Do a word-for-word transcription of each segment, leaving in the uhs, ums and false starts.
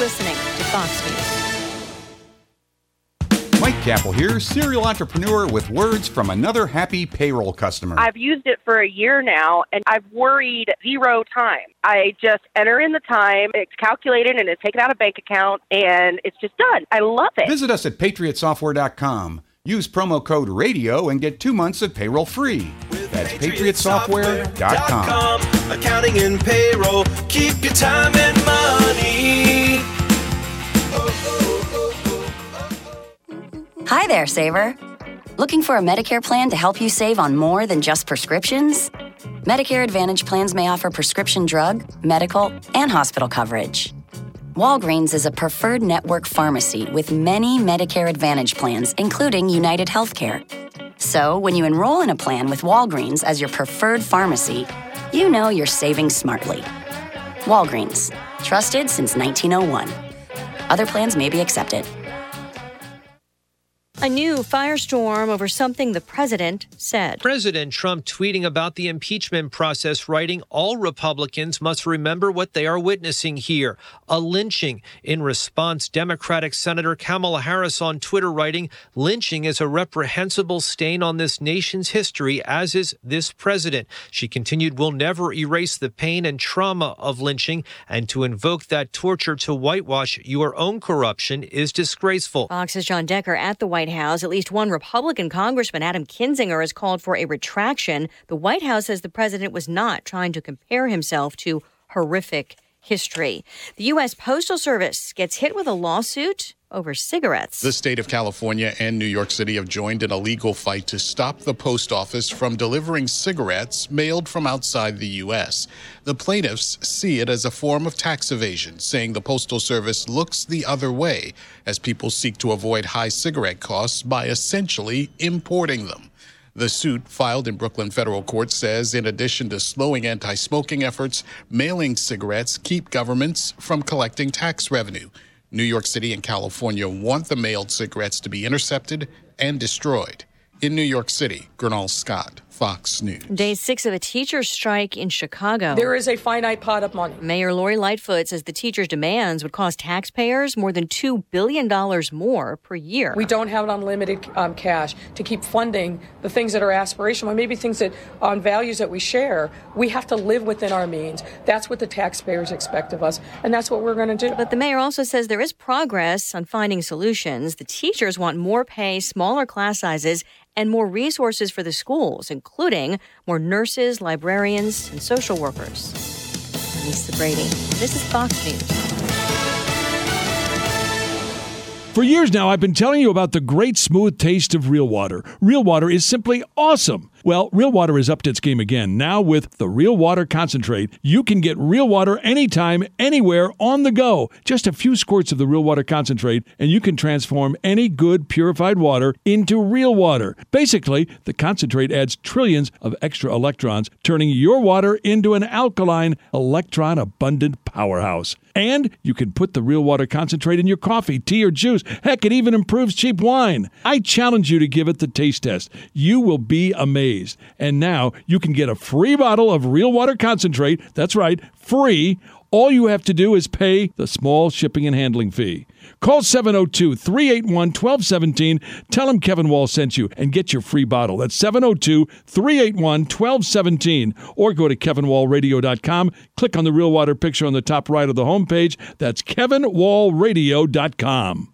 listening to Fox News. Mike Capel here, serial entrepreneur with words from another happy payroll customer. I've used it for a year now, and I've worried zero time. I just enter in the time, it's calculated, and it's taken out of bank account, and it's just done. I love it. Visit us at patriot software dot com. Use promo code RADIO and get two months of payroll free. That's patriot software dot com. Accounting and payroll, keep your time and money. Hi there, saver. Looking for a Medicare plan to help you save on more than just prescriptions? Medicare Advantage plans may offer prescription drug, medical, and hospital coverage. Walgreens is a preferred network pharmacy with many Medicare Advantage plans, including United Healthcare. So, when you enroll in a plan with Walgreens as your preferred pharmacy, you know you're saving smartly. Walgreens, trusted since nineteen oh one. Other plans may be accepted. A new firestorm over something the president said. President Trump tweeting about the impeachment process, writing, "All Republicans must remember what they are witnessing here, a lynching." In response, Democratic Senator Kamala Harris on Twitter writing, "Lynching is a reprehensible stain on this nation's history, as is this president." She continued, "We'll never erase the pain and trauma of lynching, and to invoke that torture to whitewash your own corruption is disgraceful." Fox's John Decker at the White House. At least one Republican congressman, Adam Kinzinger, has called for a retraction. The White House says the president was not trying to compare himself to horrific history. The U S Postal Service gets hit with a lawsuit over cigarettes. The state of California and New York City have joined in a legal fight to stop the post office from delivering cigarettes mailed from outside the U S. The plaintiffs see it as a form of tax evasion, saying the Postal Service looks the other way as people seek to avoid high cigarette costs by essentially importing them. The suit, filed in Brooklyn federal court, says in addition to slowing anti-smoking efforts, mailing cigarettes keep governments from collecting tax revenue. New York City and California want the mailed cigarettes to be intercepted and destroyed. In New York City, Gernal Scott, Fox News. Day six of a teacher's strike in Chicago. There is a finite pot of money. Mayor Lori Lightfoot says the teachers' demands would cost taxpayers more than two billion dollars more per year. We don't have unlimited um, cash to keep funding the things that are aspirational, maybe things that on values that we share. We have to live within our means. That's what the taxpayers expect of us, and that's what we're going to do. But the mayor also says there is progress on finding solutions. The teachers want more pay, smaller class sizes, and more resources for the schools, including more nurses, librarians, and social workers. I'm Lisa Brady. This is Fox News. For years now, I've been telling you about the great smooth taste of Real Water. Real Water is simply awesome. Well, Real Water is upped its game again. Now with the Real Water Concentrate, you can get Real Water anytime, anywhere, on the go. Just a few squirts of the Real Water Concentrate, and you can transform any good purified water into real water. Basically, the concentrate adds trillions of extra electrons, turning your water into an alkaline, electron-abundant powerhouse. And you can put the Real Water Concentrate in your coffee, tea, or juice. Heck, it even improves cheap wine. I challenge you to give it the taste test. You will be amazed. And now you can get a free bottle of Real Water Concentrate. That's right, free. All you have to do is pay the small shipping and handling fee. Call seven oh two, three eight one, one two one seven. Tell them Kevin Wall sent you and get your free bottle. That's seven oh two, three eight one, one two one seven. Or go to kevin wall radio dot com. Click on the Real Water picture on the top right of the homepage. That's kevin wall radio dot com.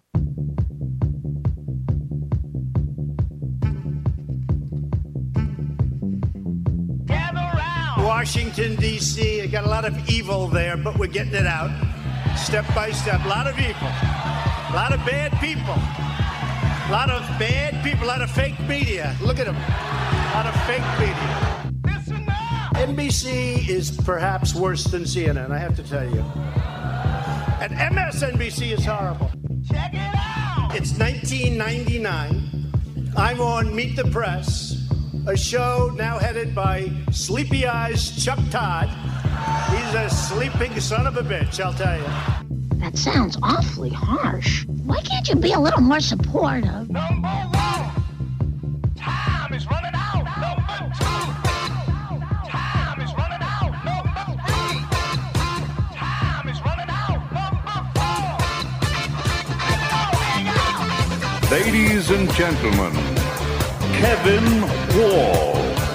Washington, D C, I got a lot of evil there, but we're getting it out step by step. A lot of evil, a lot of bad people, a lot of bad people, a lot of fake media. Look at them, a lot of fake media. N B C is perhaps worse than C N N, I have to tell you. And M S N B C is horrible. Check it out. It's nineteen ninety-nine. I'm on Meet the Press, a show now headed by Sleepy Eyes Chuck Todd. He's a sleeping son of a bitch, I'll tell you. That sounds awfully harsh. Why can't you be a little more supportive? Number one, time is running out. Number two, time is running out. Number three, time is running out. Number four, Ladies and gentlemen, Kevin Wall.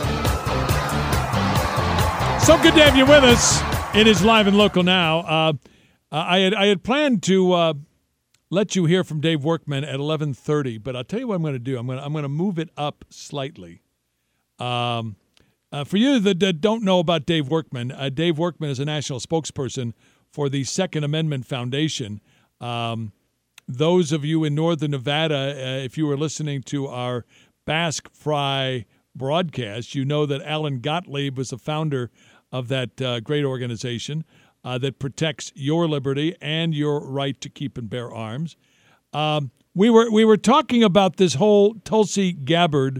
So good to have you with us. It is Live and Local now. Uh, I had I had planned to uh, let you hear from Dave Workman at eleven thirty, but I'll tell you what I'm going to do. I'm going to I'm going to move it up slightly. Um, uh, for you that, that don't know about Dave Workman, uh, Dave Workman is a national spokesperson for the Second Amendment Foundation. Um, those of you in Northern Nevada, uh, if you were listening to our Basque Fry broadcast, you know that Alan Gottlieb was the founder of that uh, great organization uh, that protects your liberty and your right to keep and bear arms. Um, we were we were talking about this whole Tulsi Gabbard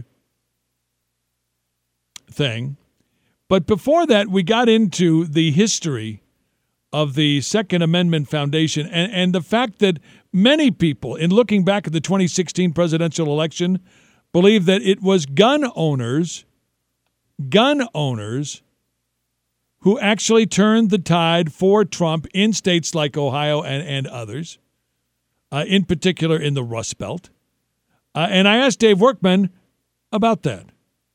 thing, but before that, we got into the history of the Second Amendment Foundation and, and the fact that many people, in looking back at the twenty sixteen presidential election, believe that it was gun owners, gun owners, who actually turned the tide for Trump in states like Ohio and, and others, uh, in particular in the Rust Belt. Uh, and I asked Dave Workman about that.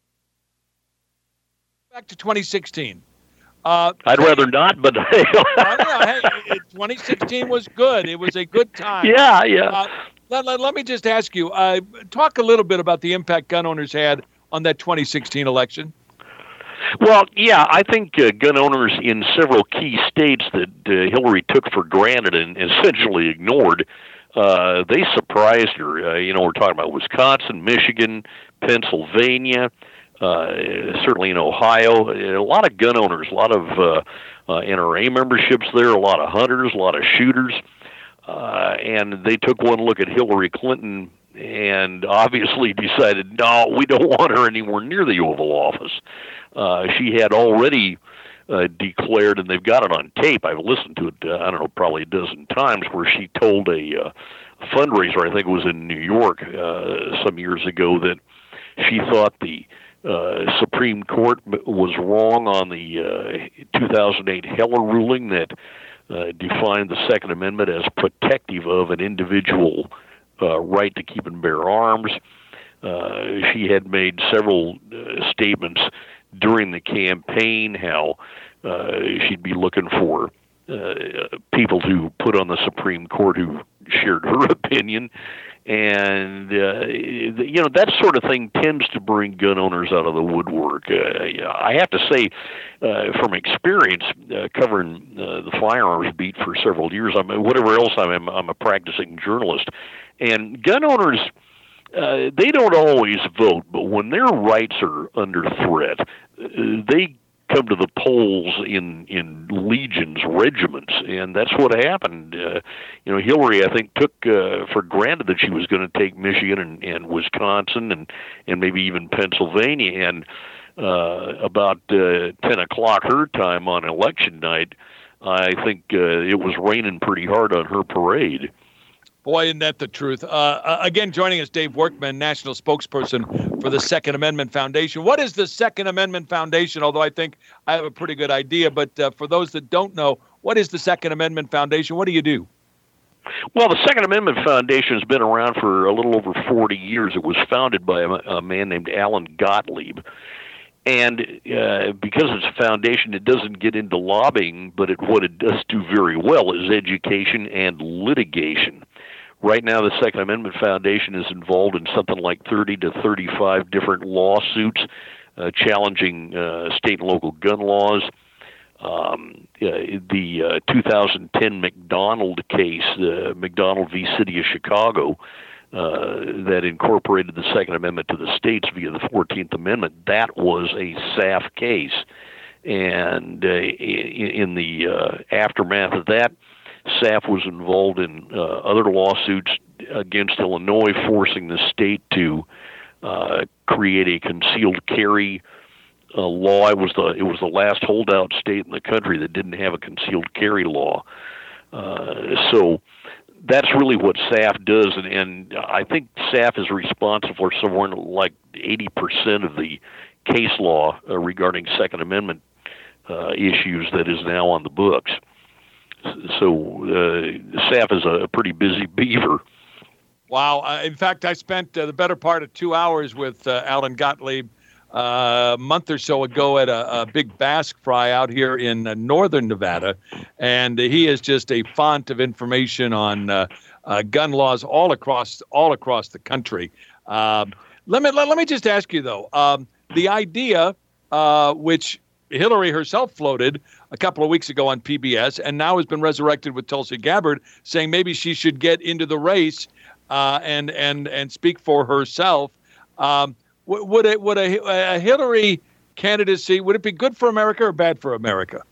Back to twenty sixteen. Uh, I'd rather not, but hey, twenty sixteen was good. It was a good time. Yeah, yeah. Uh, let, let, let me just ask you, uh, talk a little bit about the impact gun owners had on that twenty sixteen election. Well, yeah, I think uh, gun owners in several key states that uh, Hillary took for granted and essentially ignored, uh, they surprised her. Uh, you know, we're talking about Wisconsin, Michigan, Pennsylvania, uh, certainly in Ohio. A lot of gun owners, a lot of uh, uh, N R A memberships there, a lot of hunters, a lot of shooters. Uh, and they took one look at Hillary Clinton and obviously decided, no, we don't want her anywhere near the Oval Office. Uh, she had already uh, declared, and they've got it on tape, I've listened to it, uh, I don't know, probably a dozen times, where she told a uh, fundraiser, I think it was in New York uh, some years ago, that she thought the uh, Supreme Court was wrong on the uh, two thousand eight Heller ruling that uh, defined the Second Amendment as protective of an individual uh, right to keep and bear arms. Uh, she had made several uh, statements during the campaign how uh, she'd be looking for uh, people to put on the Supreme Court who shared her opinion. And, uh, you know, that sort of thing tends to bring gun owners out of the woodwork. Uh, I have to say, uh, from experience, uh, covering uh, the firearms beat for several years, I mean, whatever else I'm, I'm a practicing journalist. And gun owners, Uh, they don't always vote, but when their rights are under threat, uh, they come to the polls in, in legions, regiments, and that's what happened. Uh, you know, Hillary, I think, took uh, for granted that she was going to take Michigan and, and Wisconsin and, and maybe even Pennsylvania, and uh, about uh, ten o'clock her time on election night, I think uh, it was raining pretty hard on her parade. Boy, isn't that the truth. Uh, again, joining us, Dave Workman, national spokesperson for the Second Amendment Foundation. What is the Second Amendment Foundation? Although I think I have a pretty good idea, but uh, for those that don't know, what is the Second Amendment Foundation? What do you do? Well, the Second Amendment Foundation has been around for a little over forty years. It was founded by a, a man named Alan Gottlieb. And uh, because it's a foundation, it doesn't get into lobbying, but it, what it does do very well is education and litigation. Right now, the Second Amendment Foundation is involved in something like thirty to thirty-five different lawsuits uh, challenging uh, state and local gun laws. Um, uh, the uh, two thousand ten McDonald case, uh, McDonald v. City of Chicago, uh, that incorporated the Second Amendment to the states via the fourteenth Amendment, that was a S A F case. And uh, in the uh, aftermath of that, S A F was involved in uh, other lawsuits against Illinois, forcing the state to uh, create a concealed carry uh, law. It was the it was the last holdout state in the country that didn't have a concealed carry law. Uh, so that's really what S A F does, and, and I think S A F is responsible for somewhere like eighty percent of the case law uh, regarding Second Amendment uh, issues that is now on the books. So uh, S A F is a pretty busy beaver. Wow. Uh, in fact, I spent uh, the better part of two hours with uh, Alan Gottlieb uh, a month or so ago at a, a big bass fry out here in uh, northern Nevada. And uh, he is just a font of information on uh, uh, gun laws all across all across the country. Um, let me let, let me just ask you, though, um, the idea uh, which Hillary herself floated a couple of weeks ago on P B S and now has been resurrected with Tulsi Gabbard, saying maybe she should get into the race uh, and and and speak for herself. Um, w- would it would a, a Hillary candidacy, would it be good for America or bad for America?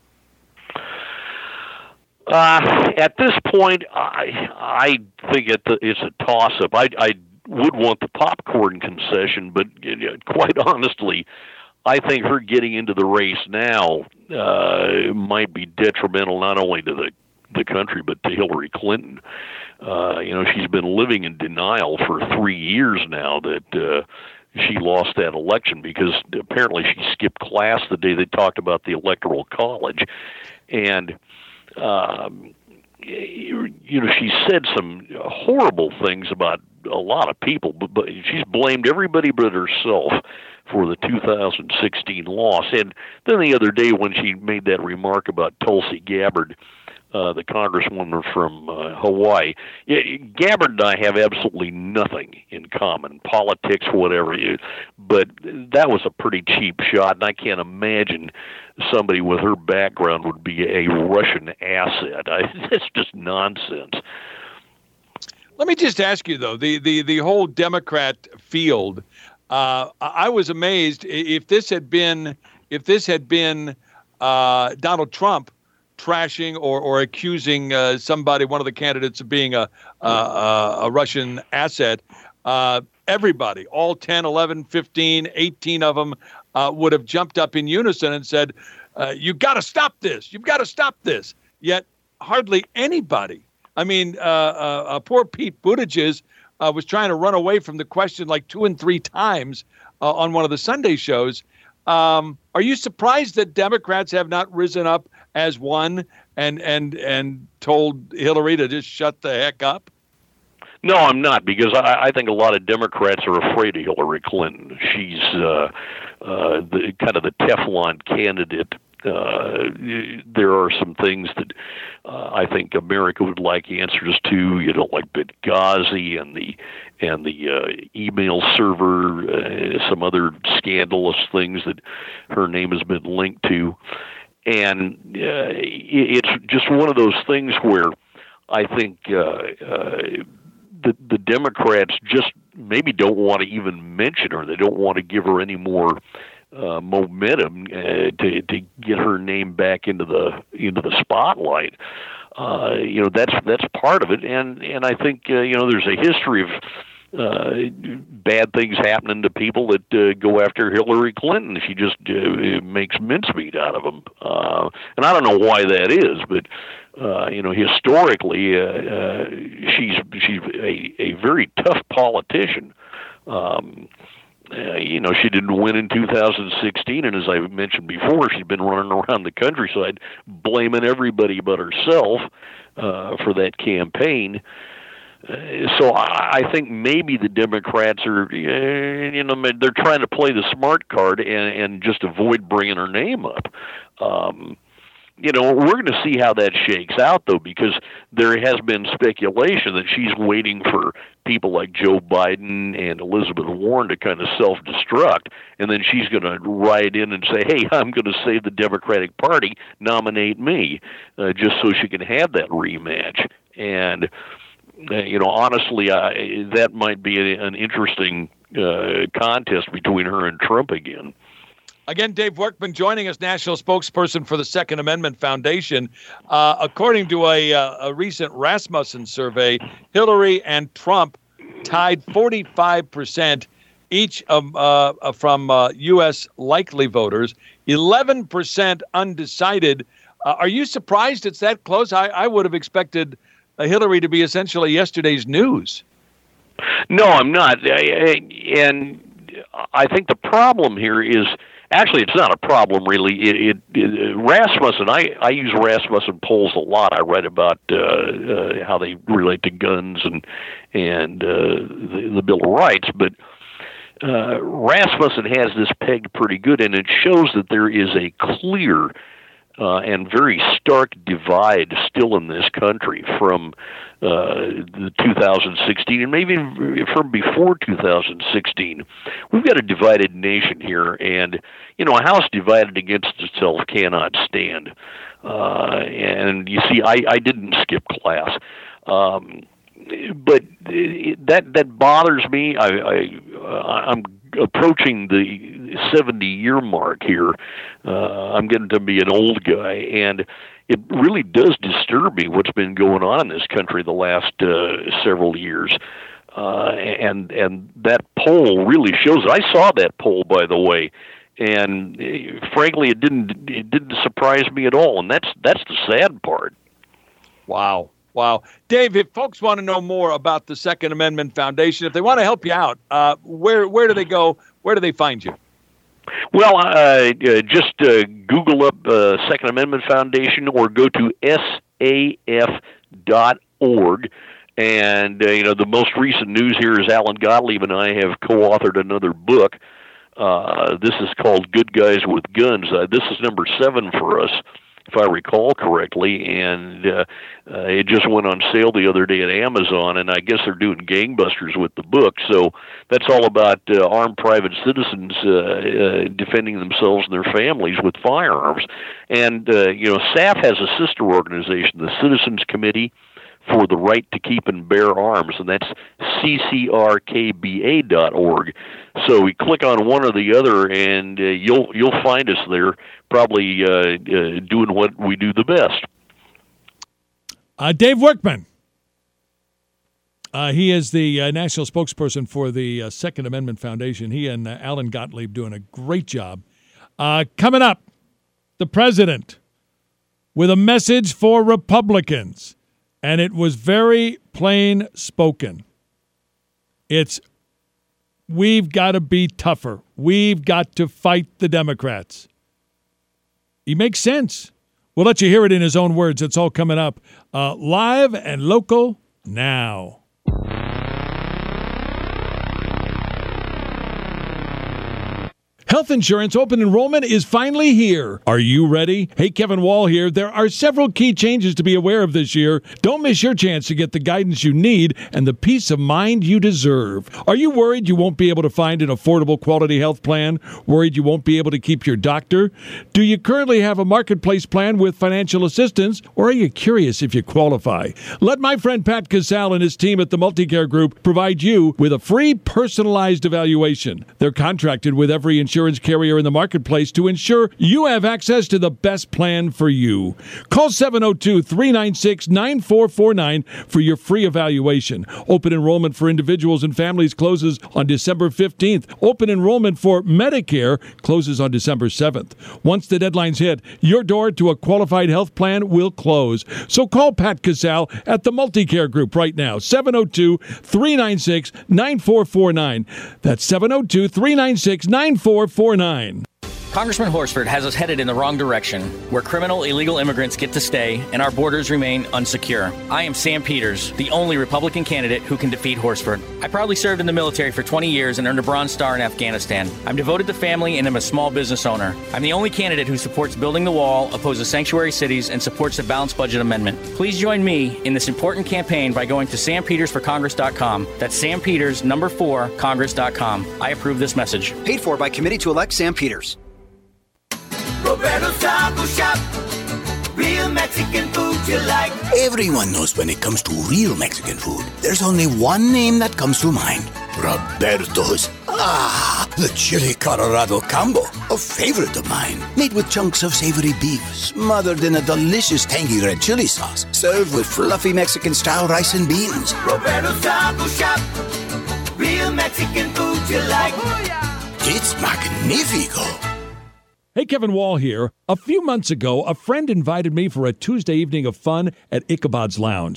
Uh, at this point, I I think it, it's a toss-up. I, I would want the popcorn concession, but you know, quite honestly, I think her getting into the race now uh, might be detrimental not only to the, the country but to Hillary Clinton. Uh, you know, she's been living in denial for three years now that uh, she lost that election because apparently she skipped class the day they talked about the Electoral College. And, um, you know, she said some horrible things about a lot of people, but, but she's blamed everybody but herself for the two thousand sixteen loss. And then the other day when she made that remark about Tulsi Gabbard, uh, the congresswoman from uh, Hawaii, Gabbard and I have absolutely nothing in common, politics, whatever. But that was a pretty cheap shot, and I can't imagine somebody with her background would be a Russian asset. I, that's just nonsense. Let me just ask you, though, the, the, the whole Democrat field, uh, I was amazed if this had been if this had been uh, Donald Trump trashing or, or accusing uh, somebody, one of the candidates, of being a, a, a Russian asset, uh, everybody, all ten, eleven, fifteen, eighteen of them uh, would have jumped up in unison and said, uh, you've got to stop this. You've got to stop this. Yet hardly anybody. I mean, uh, uh, uh, poor Pete Buttigieg uh, was trying to run away from the question like two and three times uh, on one of the Sunday shows. Um, are you surprised that Democrats have not risen up as one and and and told Hillary to just shut the heck up? No, I'm not, because I, I think a lot of Democrats are afraid of Hillary Clinton. She's uh, uh, the kind of the Teflon candidate. Uh, there are some things that uh, I think America would like answers to, you know, like Benghazi and the and the uh, email server, uh, some other scandalous things that her name has been linked to. And uh, it's just one of those things where I think uh, uh, the, the Democrats just maybe don't want to even mention her. They don't want to give her any more Uh, momentum uh, to to get her name back into the into the spotlight. Uh, you know, that's that's part of it, and and I think uh, you know there's a history of uh, bad things happening to people that uh, go after Hillary Clinton. She just uh, makes mincemeat out of them, uh, and I don't know why that is, but uh, you know, historically, uh, uh, she's she's a a very tough politician. Um, Uh, you know, she didn't win in two thousand sixteen, and as I mentioned before, she's been running around the countryside blaming everybody but herself uh, for that campaign. Uh, so I, I think maybe the Democrats are, uh, you know, they're trying to play the smart card and, and just avoid bringing her name up. Um, You know, we're going to see how that shakes out, though, because there has been speculation that she's waiting for people like Joe Biden and Elizabeth Warren to kind of self-destruct, and then she's going to ride in and say, hey, I'm going to save the Democratic Party, nominate me, uh, just so she can have that rematch. And, uh, you know, honestly, uh, that might be a, an interesting uh, contest between her and Trump again. Again, Dave Workman joining us, national spokesperson for the Second Amendment Foundation. Uh, according to a, uh, a recent Rasmussen survey, Hillary and Trump tied forty-five percent each um, uh, from uh, U S likely voters, eleven percent undecided. Uh, are you surprised it's that close? I, I would have expected uh, Hillary to be essentially yesterday's news. No, I'm not. I, I, and I think the problem here is, actually, it's not a problem really. It, it, it Rasmussen, I, I use Rasmussen polls a lot. I write about uh, uh, how they relate to guns and and uh, the, the Bill of Rights, but uh, Rasmussen has this pegged pretty good, and it shows that there is a clear Uh, and very stark divide still in this country from uh, the two thousand sixteen and maybe from before two thousand sixteen. We've got a divided nation here, and you know, a house divided against itself cannot stand. Uh, and you see, I, I didn't skip class, um, but that that bothers me. I, I I'm approaching the seventy-year mark here. Uh, I'm getting to be an old guy, and it really does disturb me what's been going on in this country the last uh, several years. Uh, and and that poll really shows it. I saw that poll, by the way, and uh, frankly, it didn't it didn't surprise me at all. And that's that's the sad part. Wow. Wow. Dave, if folks want to know more about the Second Amendment Foundation, if they want to help you out, uh, where where do they go? Where do they find you? Well, uh, uh, just uh, Google up uh, Second Amendment Foundation or go to S A F dot org. And, uh, you know, the most recent news here is Alan Gottlieb and I have co-authored another book. Uh, this is called Good Guys with Guns. Uh, this is number seven for us, if I recall correctly, and uh, uh, it just went on sale the other day at Amazon, and I guess they're doing gangbusters with the book. So that's all about uh, armed private citizens uh, uh, defending themselves and their families with firearms. And, uh, you know, S A F has a sister organization, the Citizens Committee for the Right to Keep and Bear Arms, and that's C C R K B A dot org. So we click on one or the other, and uh, you'll you'll find us there, probably uh, uh, doing what we do the best. Uh, Dave Workman. Uh, he is the uh, national spokesperson for the uh, Second Amendment Foundation. He and uh, Alan Gottlieb doing a great job. Uh, coming up, the president with a message for Republicans. And it was very plain spoken. It's, we've got to be tougher. We've got to fight the Democrats. He makes sense. We'll let you hear it in his own words. It's all coming up uh, live and local now. Health insurance open enrollment is finally here. Are you ready? Hey, Kevin Wall here. There are several key changes to be aware of this year. Don't miss your chance to get the guidance you need and the peace of mind you deserve. Are you worried you won't be able to find an affordable quality health plan? Worried you won't be able to keep your doctor? Do you currently have a marketplace plan with financial assistance, or are you curious if you qualify? Let my friend Pat Casal and his team at the Multicare Group provide you with a free personalized evaluation. They're contracted with every insurance Insurance carrier in the marketplace to ensure you have access to the best plan for you. Call seven oh two, three nine six, nine four four nine for your free evaluation. Open enrollment for individuals and families closes on December fifteenth. Open enrollment for Medicare closes on December seventh. Once the deadline's hit, your door to a qualified health plan will close. So call Pat Casal at the Multicare Group right now, seven oh two, three nine six, nine four four nine. That's seven oh two, three nine six, nine four four nine. Congressman Horsford has us headed in the wrong direction, where criminal illegal immigrants get to stay and our borders remain unsecure. I am Sam Peters, the only Republican candidate who can defeat Horsford. I proudly served in the military for twenty years and earned a Bronze Star in Afghanistan. I'm devoted to family and am a small business owner. I'm the only candidate who supports building the wall, opposes sanctuary cities, and supports the balanced budget amendment. Please join me in this important campaign by going to sam peters for congress dot com. That's Sam Peters, number four, congress dot com. I approve this message. Paid for by Committee to Elect Sam Peters. Roberto's Taco Shop. Real Mexican food you like. Everyone knows when it comes to real Mexican food, there's only one name that comes to mind. Roberto's. Ah, the chili Colorado combo, a favorite of mine. Made with chunks of savory beef, smothered in a delicious tangy red chili sauce. Served with fluffy Mexican-style rice and beans. Roberto's Taco Shop. Real Mexican food you like. Oh, yeah. It's magnifico. Hey, Kevin Wall here. A few months ago, a friend invited me for a Tuesday evening of fun at Ichabod's Lounge.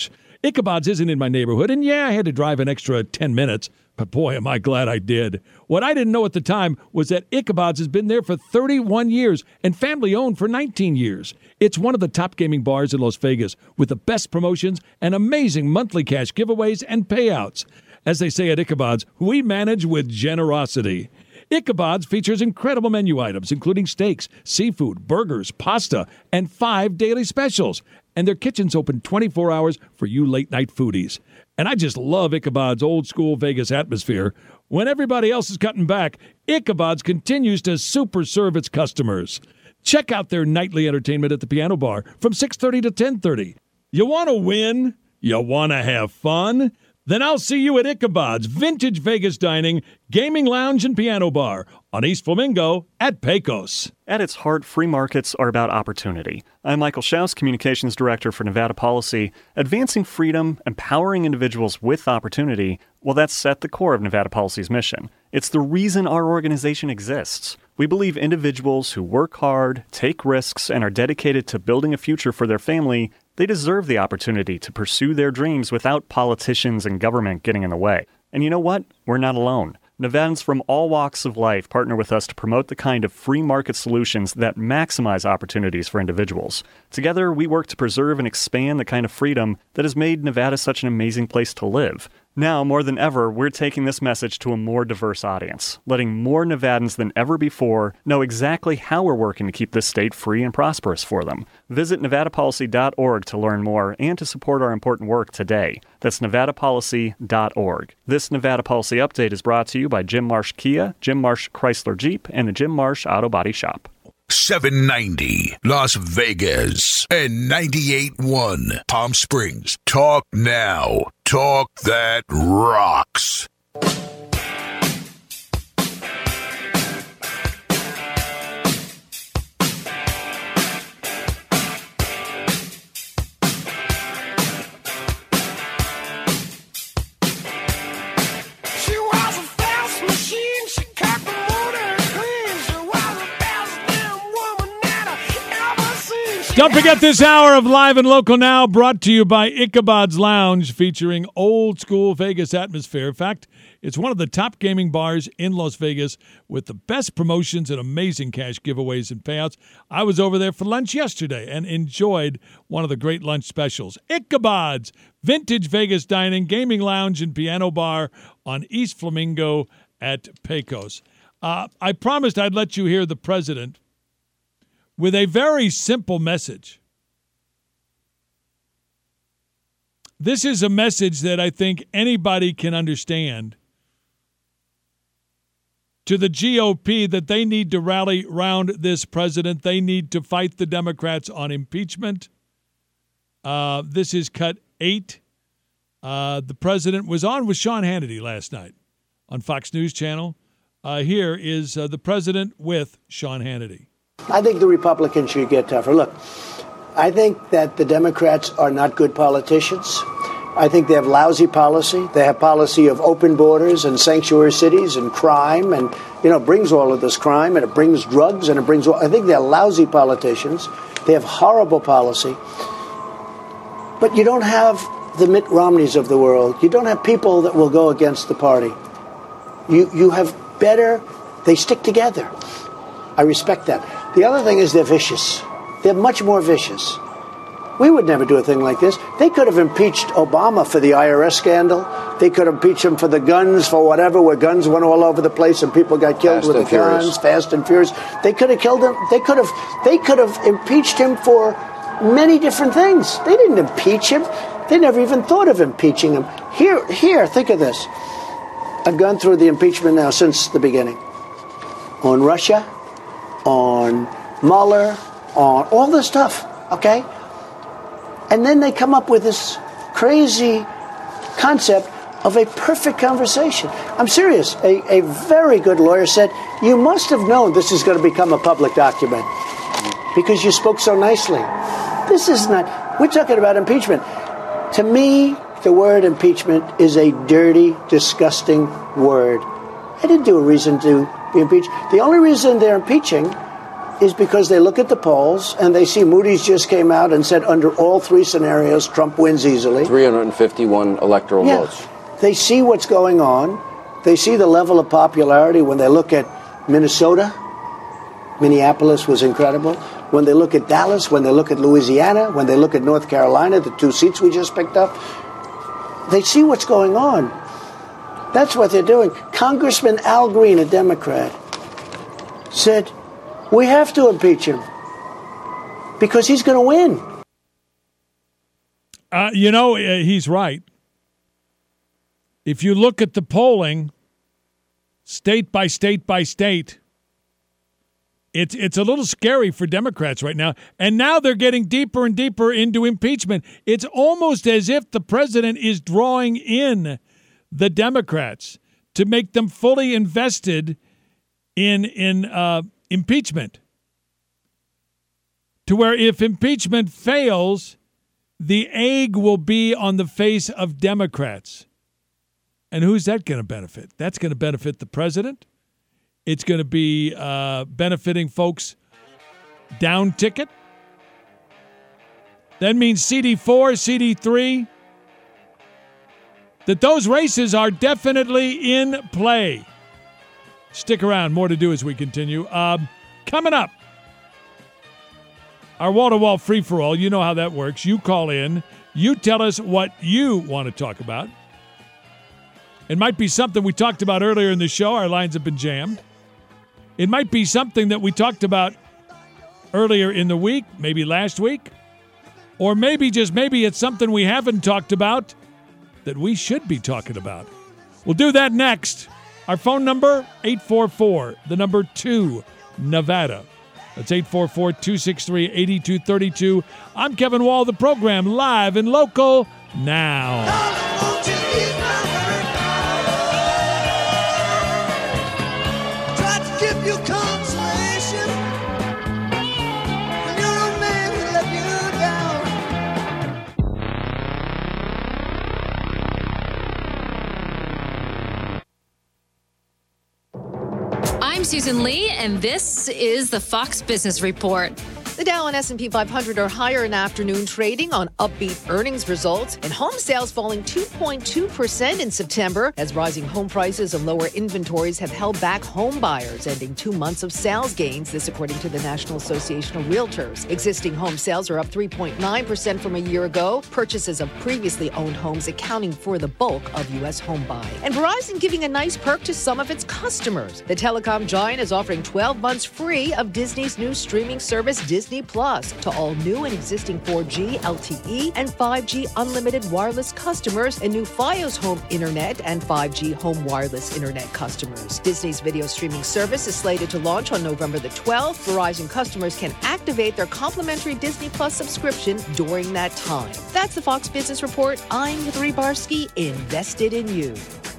Ichabod's isn't in my neighborhood, and yeah, I had to drive an extra ten minutes, but boy, am I glad I did. What I didn't know at the time was that Ichabod's has been there for thirty-one years and family-owned for nineteen years. It's one of the top gaming bars in Las Vegas with the best promotions and amazing monthly cash giveaways and payouts. As they say at Ichabod's, we manage with generosity. Ichabod's features incredible menu items, including steaks, seafood, burgers, pasta, and five daily specials. And their kitchen's open twenty-four hours for you late-night foodies. And I just love Ichabod's old-school Vegas atmosphere. When everybody else is cutting back, Ichabod's continues to super serve its customers. Check out their nightly entertainment at the Piano Bar from six thirty to ten thirty. You want to win? You want to have fun? Then I'll see you at Ichabod's Vintage Vegas Dining, Gaming Lounge, and Piano Bar on East Flamingo at Pecos. At its heart, free markets are about opportunity. I'm Michael Schaus, Communications Director for Nevada Policy. Advancing freedom, empowering individuals with opportunity, well, that's at the core of Nevada Policy's mission. It's the reason our organization exists. We believe individuals who work hard, take risks, and are dedicated to building a future for their family, they deserve the opportunity to pursue their dreams without politicians and government getting in the way. And you know what? We're not alone. Nevadans from all walks of life partner with us to promote the kind of free market solutions that maximize opportunities for individuals. Together, we work to preserve and expand the kind of freedom that has made Nevada such an amazing place to live. Now, more than ever, we're taking this message to a more diverse audience, letting more Nevadans than ever before know exactly how we're working to keep this state free and prosperous for them. Visit nevada policy dot org to learn more and to support our important work today. That's nevada policy dot org. This Nevada Policy Update is brought to you by Jim Marsh Kia, Jim Marsh Chrysler Jeep, and the Jim Marsh Auto Body Shop. seven ninety Las Vegas and ninety-eight point one Palm Springs. Talk now. Talk that rocks. Don't forget this hour of Live and Local Now brought to you by Ichabod's Lounge, featuring old-school Vegas atmosphere. In fact, it's one of the top gaming bars in Las Vegas with the best promotions and amazing cash giveaways and payouts. I was over there for lunch yesterday and enjoyed one of the great lunch specials. Ichabod's Vintage Vegas Dining, Gaming Lounge, and Piano Bar on East Flamingo at Pecos. Uh, I promised I'd let you hear the president with a very simple message. This is a message that I think anybody can understand. To the G O P, that they need to rally around this president. They need to fight the Democrats on impeachment. Uh, this is cut eight. Uh, the president was on with Sean Hannity last night on Fox News Channel. Uh, here is uh, the president with Sean Hannity. I think the Republicans should get tougher. Look, I think that the Democrats are not good politicians. I think they have lousy policy. They have policy of open borders and sanctuary cities and crime, and, you know, it brings all of this crime, and it brings drugs, and it brings all, I think they're lousy politicians. They have horrible policy. But you don't have the Mitt Romneys of the world. You don't have people that will go against the party. You, you have better, they stick together. I respect that. The other thing is they're vicious. They're much more vicious. We would never do a thing like this. They could have impeached Obama for the I R S scandal. They could have impeached him for the guns, for whatever, where guns went all over the place and people got killed with the guns, Fast and Furious. They could have killed him. They could have, they could have impeached him for many different things. They didn't impeach him. They never even thought of impeaching him. Here, here, think of this. I've gone through the impeachment now since the beginning. On Russia, on Mueller, on all this stuff, okay? And then they come up with this crazy concept of a perfect conversation. I'm serious. A, a very good lawyer said, you must have known this is going to become a public document because you spoke so nicely. This is not, we're talking about impeachment. To me, the word impeachment is a dirty, disgusting word. I didn't do a reason to be impeached. The only reason they're impeaching is because they look at the polls and they see Moody's just came out and said under all three scenarios, Trump wins easily. three hundred fifty-one electoral yeah. votes. They see what's going on. They see the level of popularity when they look at Minnesota. Minneapolis was incredible. When they look at Dallas, when they look at Louisiana, when they look at North Carolina, the two seats we just picked up, they see what's going on. That's what they're doing. Congressman Al Green, a Democrat, said, we have to impeach him because he's going to win. Uh, you know, uh, he's right. If you look at the polling, state by state by state, it's it's a little scary for Democrats right now. And now they're getting deeper and deeper into impeachment. It's almost as if the president is drawing in the Democrats to make them fully invested in in uh, impeachment. To where if impeachment fails, the egg will be on the face of Democrats. And who's that going to benefit? That's going to benefit the president. It's going to be uh, benefiting folks down ticket. That means C D four, C D three. That those races are definitely in play. Stick around. More to do as we continue. Um, coming up, our wall-to-wall free-for-all. You know how that works. You call in. You tell us what you want to talk about. It might be something we talked about earlier in the show. Our lines have been jammed. It might be something that we talked about earlier in the week, maybe last week. Or maybe, just maybe, it's something we haven't talked about that we should be talking about. We'll do that next. Our phone number, eight four four, the number two, Nevada. That's eight four four, two six three, eight two three two. I'm Kevin Wall, the program live and local now. I'm Susan Lee, and this is the Fox Business Report. The Dow and S and P five hundred are higher in afternoon trading on upbeat earnings results, and home sales falling two point two percent in September as rising home prices and lower inventories have held back home buyers, ending two months of sales gains, this according to the National Association of Realtors. Existing home sales are up three point nine percent from a year ago, purchases of previously owned homes accounting for the bulk of U S home buying. And Verizon giving a nice perk to some of its customers. The telecom giant is offering twelve months free of Disney's new streaming service, Disney Disney Plus, to all new and existing four G, L T E, and five G unlimited wireless customers, and new Fios Home Internet and five G Home Wireless Internet customers. Disney's video streaming service is slated to launch on November the twelfth. Verizon customers can activate their complimentary Disney Plus subscription during that time. That's the Fox Business Report. I'm Hillary Barsky, invested in you.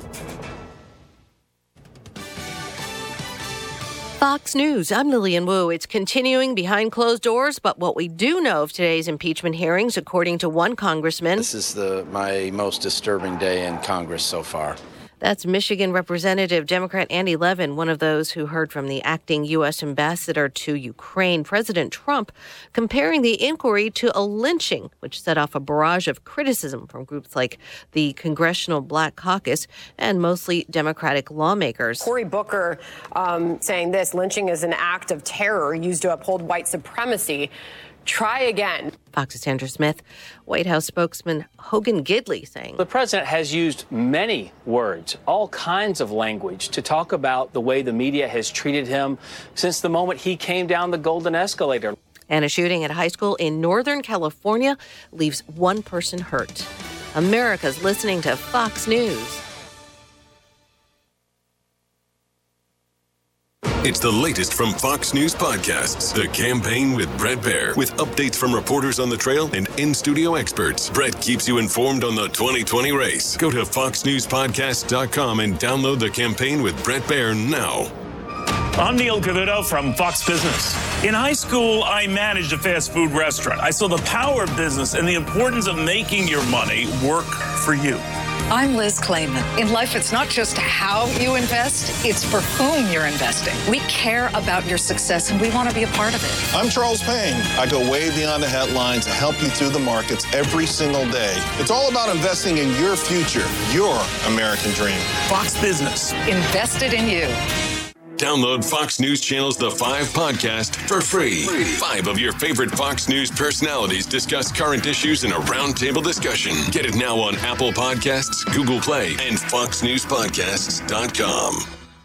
Fox News, I'm Lillian Wu. It's continuing behind closed doors, but what we do know of today's impeachment hearings, according to one congressman... This is the my most disturbing day in Congress so far. That's Michigan Representative Democrat Andy Levin, one of those who heard from the acting U S ambassador to Ukraine, President Trump, comparing the inquiry to a lynching, which set off a barrage of criticism from groups like the Congressional Black Caucus and mostly Democratic lawmakers. Cory Booker um, saying this: lynching is an act of terror used to uphold white supremacy. Try again. Fox's Sandra Smith, White House spokesman Hogan Gidley saying, the president has used many words, all kinds of language, to talk about the way the media has treated him since the moment he came down the golden escalator. And a shooting at a high school in Northern California leaves one person hurt. America's listening to Fox News. It's the latest from Fox News Podcasts. The Campaign with Bret Baier, with updates from reporters on the trail and in-studio experts. Bret keeps you informed on the twenty twenty race. Go to fox news podcast dot com and download The Campaign with Bret Baier now. I'm Neil Cavuto from Fox Business. In high school, I managed a fast food restaurant. I saw the power of business and the importance of making your money work for you. I'm Liz Clayman. In life, it's not just how you invest, it's for whom you're investing. We care about your success, and we want to be a part of it. I'm Charles Payne. I go way beyond the headlines to help you through the markets every single day. It's all about investing in your future, your American dream. Fox Business. Invested in you. Download Fox News Channel's The Five podcast for free. Five of your favorite Fox News personalities discuss current issues in a roundtable discussion. Get it now on Apple Podcasts, Google Play, and fox news podcasts dot com.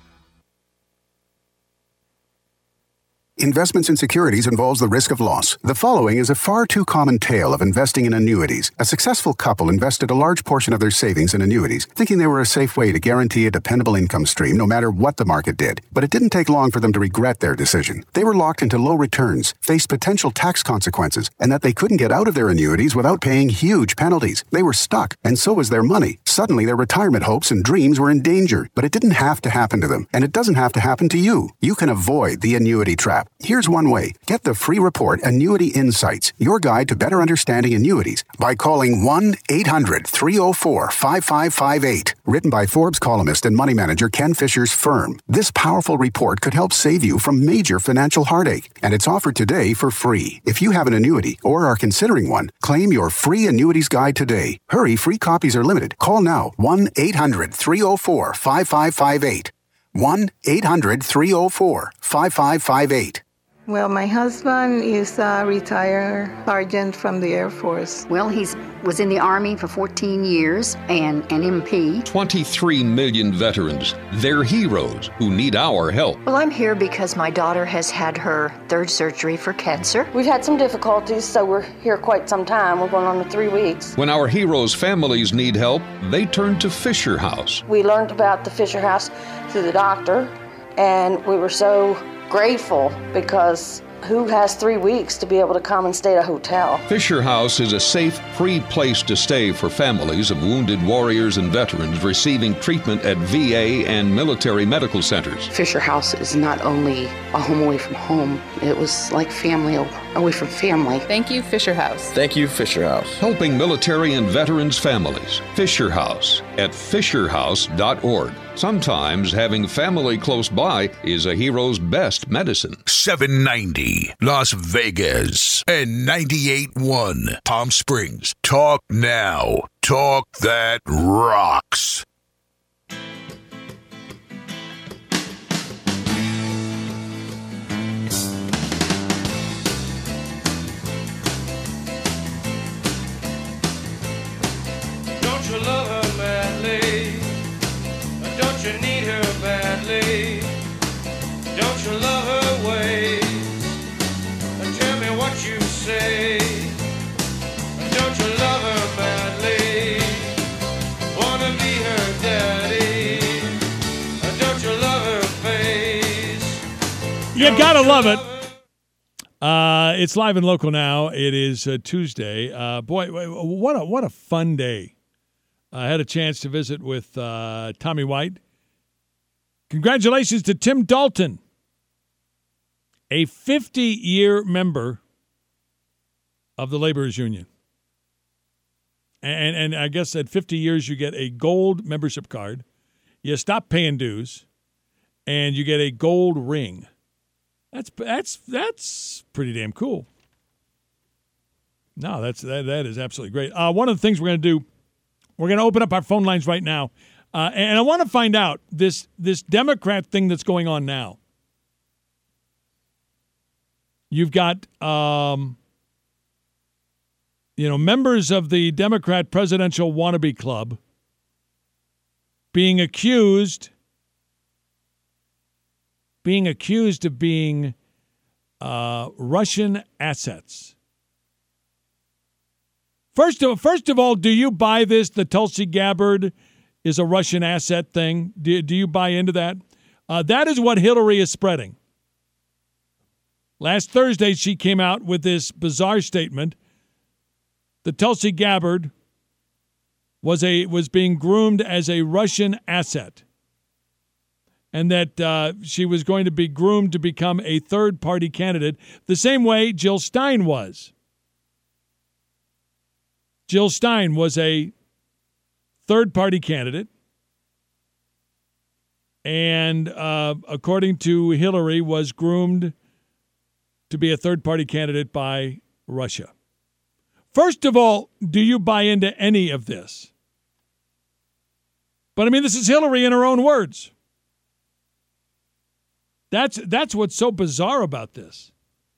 Investments in securities involves the risk of loss. The following is a far too common tale of investing in annuities. A successful couple invested a large portion of their savings in annuities, thinking they were a safe way to guarantee a dependable income stream no matter what the market did. But it didn't take long for them to regret their decision. They were locked into low returns, faced potential tax consequences, and that they couldn't get out of their annuities without paying huge penalties. They were stuck, and so was their money. Suddenly, their retirement hopes and dreams were in danger. But it didn't have to happen to them, and it doesn't have to happen to you. You can avoid the annuity trap. Here's one way. Get the free report Annuity Insights, your guide to better understanding annuities, by calling one eight hundred three oh four five five five eight. Written by Forbes columnist and money manager Ken Fisher's firm. This powerful report could help save you from major financial heartache, and it's offered today for free. If you have an annuity or are considering one, claim your free annuities guide today. Hurry, free copies are limited. Call now, one eight hundred three oh four five five five eight. one eight hundred three oh four five five five eight. Well, my husband is a retired sergeant from the Air Force. Well, he was in the Army for fourteen years and an M P. twenty-three million veterans. They're heroes who need our help. Well, I'm here because my daughter has had her third surgery for cancer. We've had some difficulties, so we're here quite some time. We're going on to three weeks. When our heroes' families need help, they turn to Fisher House. We learned about the Fisher House through the doctor, and we were so grateful because who has three weeks to be able to come and stay at a hotel? Fisher House is a safe, free place to stay for families of wounded warriors and veterans receiving treatment at V A and military medical centers. Fisher House is not only a home away from home, it was like family away from family. Thank you, Fisher House. Thank you, Fisher House. Helping military and veterans families. Fisher House at fisher house dot org. Sometimes having family close by is a hero's best medicine. seven ninety Las Vegas and ninety-eight point one Palm Springs. Talk now. Talk that rocks. Don't you love her madly? Don't you need her badly? Don't you love her ways? Tell me what you say. Don't you love her badly? Wanna be her daddy? Don't you love her face? You gotta love it. Uh, it's live and local now. It is uh, Tuesday. Uh, boy, what a what a fun day. I had a chance to visit with uh, Tommy White. Congratulations to Tim Dalton, a fifty-year member of the Laborers Union. And, and I guess at fifty years, you get a gold membership card. You stop paying dues, and you get a gold ring. That's that's that's pretty damn cool. No, that's that that is absolutely great. Uh, one of the things we're going to do, we're going to open up our phone lines right now, uh, and I want to find out this this Democrat thing that's going on now. You've got, um, you know, members of the Democrat Presidential Wannabe Club being accused, being accused of being uh, Russian assets. First of, first of all, do you buy this, the Tulsi Gabbard is a Russian asset thing? Do, do you buy into that? Uh, that is what Hillary is spreading. Last Thursday, she came out with this bizarre statement. The Tulsi Gabbard was a was being groomed as a Russian asset, and that uh, she was going to be groomed to become a third-party candidate, the same way Jill Stein was. Jill Stein was a third-party candidate. And uh, according to Hillary, was groomed to be a third-party candidate by Russia. First of all, do you buy into any of this? But, I mean, this is Hillary in her own words. That's that's what's so bizarre about this.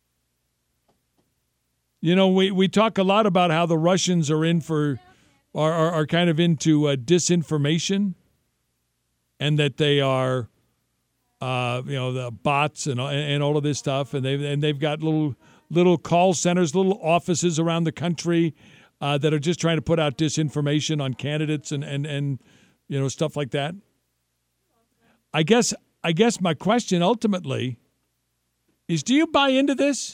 You know, we, we talk a lot about how the Russians are in for, are, are, are kind of into uh, disinformation, and that they are, uh, you know, the bots and and all of this stuff, and they and they've got little little call centers, little offices around the country uh, that are just trying to put out disinformation on candidates and and and you know, stuff like that. I guess I guess my question ultimately is: do you buy into this?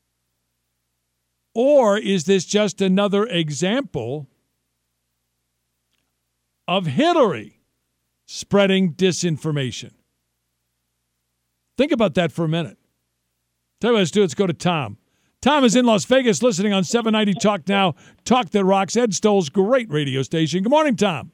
Or is this just another example of Hillary spreading disinformation? Think about that for a minute. Tell you what, let's do. Let's go to Tom. Tom is in Las Vegas listening on seven ninety Talk Now, Talk That Rocks, Ed Stoll's great radio station. Good morning, Tom.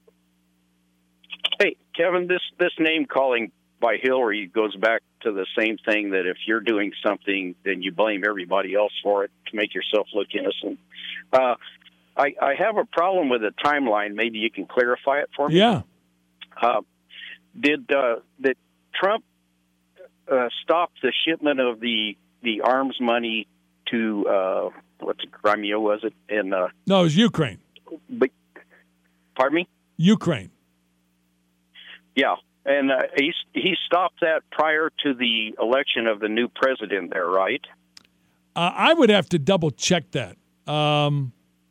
Hey, Kevin, this, this name calling by Hillary goes back to the same thing, that if you're doing something, then you blame everybody else for it to make yourself look innocent. Uh, I, I have a problem with the timeline. Maybe you can clarify it for me. Yeah. Uh, did uh, did Trump uh, stop the shipment of the the arms money to uh, what's it, Crimea? Was it? And uh, no, it was Ukraine. But, pardon me. Ukraine. Yeah. And uh, he he stopped that prior to the election of the new president there, right? Uh, I would have to double check that. Um,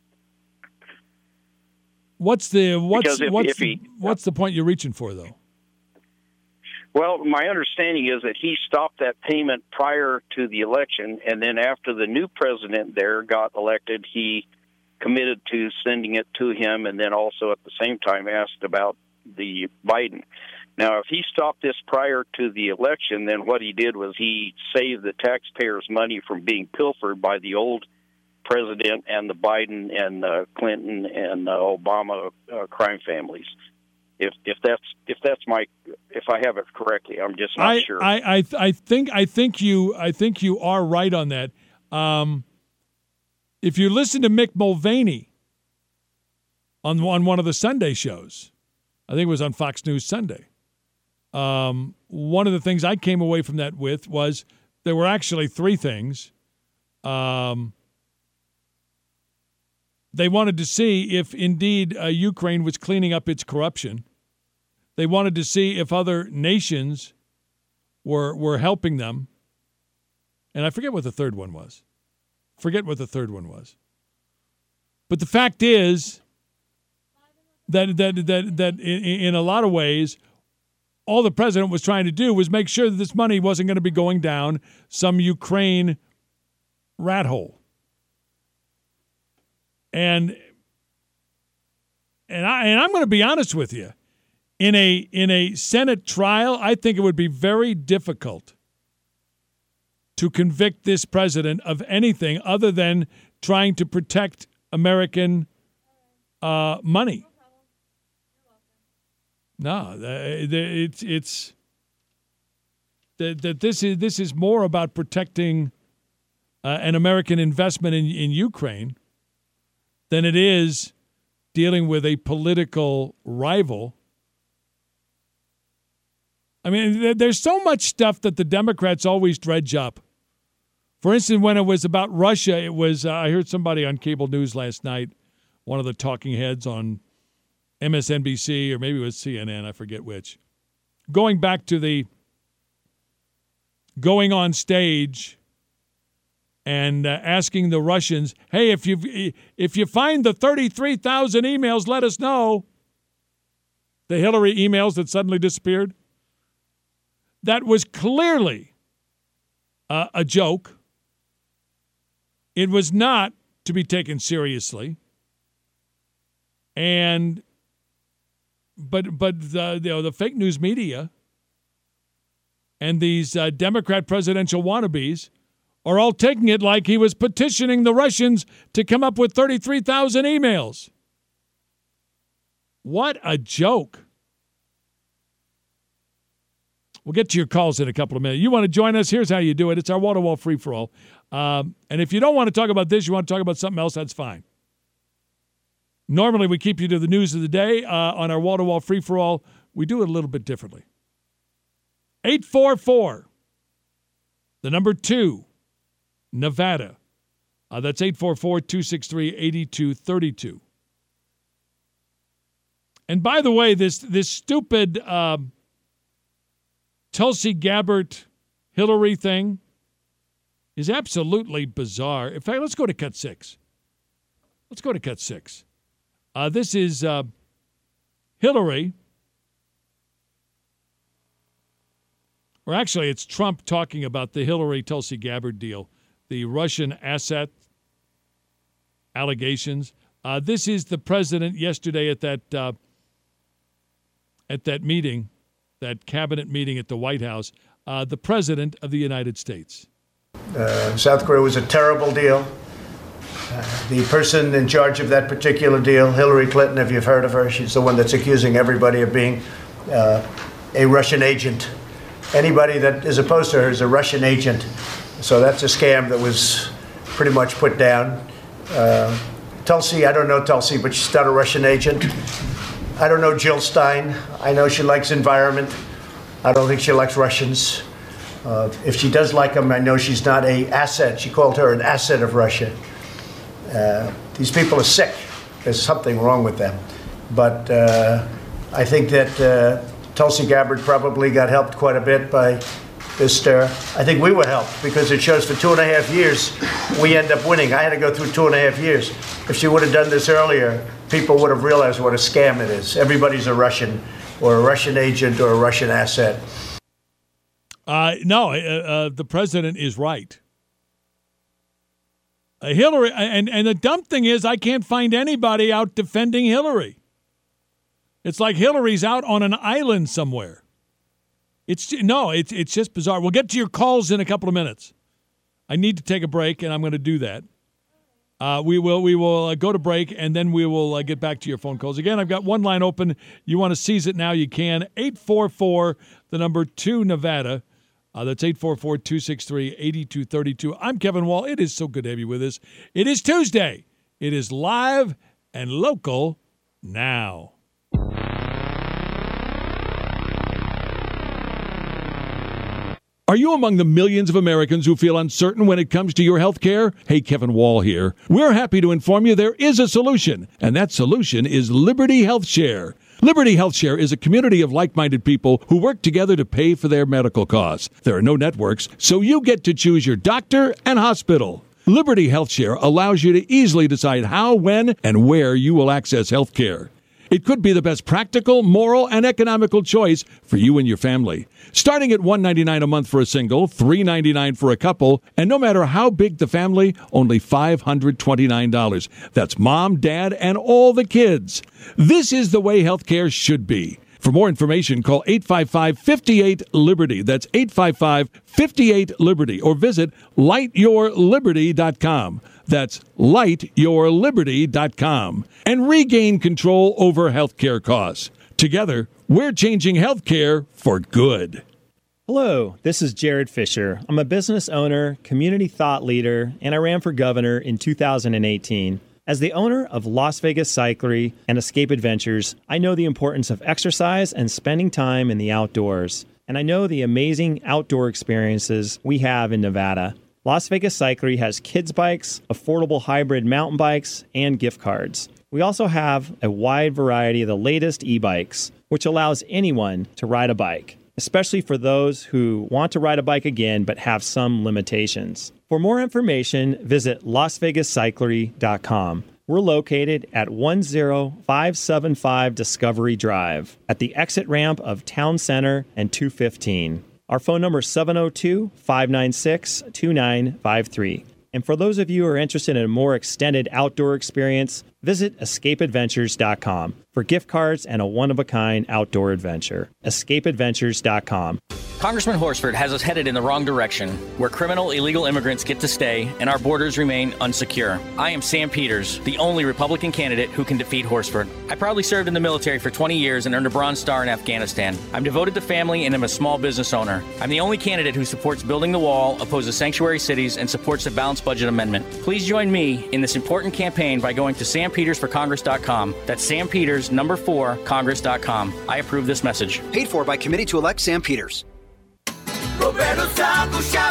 what's the what's if, what's if the, he, what's the point you're reaching for, though? Well, my understanding is that he stopped that payment prior to the election, and then after the new president there got elected, he committed to sending it to him, and then also at the same time asked about the Biden. Now, if he stopped this prior to the election, then what he did was he saved the taxpayers' money from being pilfered by the old president and the Biden and uh, Clinton and uh, Obama uh, crime families. If if that's if that's my if I have it correctly, I'm just not I, sure. I, I I think I think you I think you are right on that. Um, if you listen to Mick Mulvaney on on one of the Sunday shows, I think it was on Fox News Sunday. Um, one of the things I came away from that with was there were actually three things. Um, they wanted to see if indeed uh, Ukraine was cleaning up its corruption. They wanted to see if other nations were were helping them. And I forget what the third one was. Forget what the third one was. But the fact is that that that that in, in a lot of ways, all the president was trying to do was make sure that this money wasn't going to be going down some Ukraine rat hole. And and I and I'm going to be honest with you, in a in a Senate trial, I think it would be very difficult to convict this president of anything other than trying to protect American uh, money. No, it's it's that that this is this is more about protecting uh, an American investment in, in Ukraine than it is dealing with a political rival. I mean, there's so much stuff that the Democrats always dredge up. For instance, when it was about Russia, it was uh, I heard somebody on cable news last night, one of the talking heads on M S N B C, or maybe it was C N N, I forget which, going back to the going on stage and uh, asking the Russians, hey, if you if you find the thirty-three thousand emails, let us know. The Hillary emails that suddenly disappeared. That was clearly uh, a joke. It was not to be taken seriously. And But but the you know, the fake news media and these uh, Democrat presidential wannabes are all taking it like he was petitioning the Russians to come up with thirty-three thousand emails. What a joke. We'll get to your calls in a couple of minutes. You want to join us? Here's how you do it. It's our wall-to-wall free-for-all. Um, and if you don't want to talk about this, you want to talk about something else, that's fine. Normally, we keep you to the news of the day. Uh, on our wall-to-wall free-for-all, we do it a little bit differently. eight four four, the number two, Nevada. Uh, that's eight four four, two six three, eight two three two. And by the way, this, this stupid... Um, Tulsi Gabbard Hillary thing is absolutely bizarre. In fact, let's go to cut six. Let's go to cut six. Uh, this is uh, Hillary. Or actually, it's Trump talking about the Hillary-Tulsi Gabbard deal, the Russian asset allegations. Uh, this is the president yesterday at that uh, at that meeting. That cabinet meeting at the White House, uh, the President of the United States. Uh, South Korea was a terrible deal. Uh, the person in charge of that particular deal, Hillary Clinton, if you've heard of her, she's the one that's accusing everybody of being uh, a Russian agent. Anybody that is opposed to her is a Russian agent. So that's a scam that was pretty much put down. Uh, Tulsi, I don't know Tulsi, but she's not a Russian agent. I don't know Jill Stein. I know she likes environment. I don't think she likes Russians. Uh, if she does like them, I know she's not an asset. She called her an asset of Russia. Uh, these people are sick. There's something wrong with them. But uh, I think that uh, Tulsi Gabbard probably got helped quite a bit by this stir. I think we were helped because it shows for two and a half years we end up winning. I had to go through two and a half years. If she would have done this earlier, people would have realized what a scam it is. Everybody's a Russian or a Russian agent or a Russian asset. Uh, no, uh, uh, the president is right. Uh, Hillary, and, and the dumb thing is I can't find anybody out defending Hillary. It's like Hillary's out on an island somewhere. It's no, it's it's just bizarre. We'll get to your calls in a couple of minutes. I need to take a break, and I'm going to do that. Uh, we will we will uh, go to break, and then we will uh, get back to your phone calls. Again, I've got one line open. You want to seize it now, you can. eight four four, the number two, Nevada. Uh, that's eight four four, two six three, eight two three two. I'm Kevin Wall. It is so good to have you with us. It is Tuesday. It is live and local now. Are you among the millions of Americans who feel uncertain when it comes to your health care? Hey, Kevin Wall here. We're happy to inform you there is a solution, and that solution is Liberty Health Share. Liberty Health Share is a community of like-minded people who work together to pay for their medical costs. There are no networks, so you get to choose your doctor and hospital. Liberty Health Share allows you to easily decide how, when, and where you will access health care. It could be the best practical, moral, and economical choice for you and your family. Starting at one hundred ninety-nine dollars a month for a single, three hundred ninety-nine dollars for a couple, and no matter how big the family, only five hundred twenty-nine dollars. That's mom, dad, and all the kids. This is the way healthcare should be. For more information, call eight five five, five eight, Liberty. That's eight five five, five eight, Liberty. Or visit light your liberty dot com. That's light your liberty dot com. And regain control over healthcare costs. Together, we're changing healthcare for good. Hello, this is Jared Fisher. I'm a business owner, community thought leader, and I ran for governor in two thousand eighteen. As the owner of Las Vegas Cyclery and Escape Adventures, I know the importance of exercise and spending time in the outdoors. And I know the amazing outdoor experiences we have in Nevada. Las Vegas Cyclery has kids bikes, affordable hybrid mountain bikes, and gift cards. We also have a wide variety of the latest e-bikes, which allows anyone to ride a bike, especially for those who want to ride a bike again but have some limitations. For more information, visit las vegas cyclery dot com. We're located at one zero five seven five Discovery Drive at the exit ramp of Town Center and two fifteen. Our phone number is seven oh two, five nine six, two nine five three. And for those of you who are interested in a more extended outdoor experience, visit escape adventures dot com for gift cards and a one-of-a-kind outdoor adventure. escape adventures dot com. Congressman Horsford has us headed in the wrong direction, where criminal illegal immigrants get to stay and our borders remain unsecure. I am Sam Peters, the only Republican candidate who can defeat Horsford. I proudly served in the military for twenty years and earned a Bronze Star in Afghanistan. I'm devoted to family and am a small business owner. I'm the only candidate who supports building the wall, opposes sanctuary cities, and supports the balanced budget amendment. Please join me in this important campaign by going to sam peters for congress dot com. That's Sam Peters, number four, congress dot com. I approve this message. Paid for by Committee to Elect Sam Peters. Roberto's Taco Shop.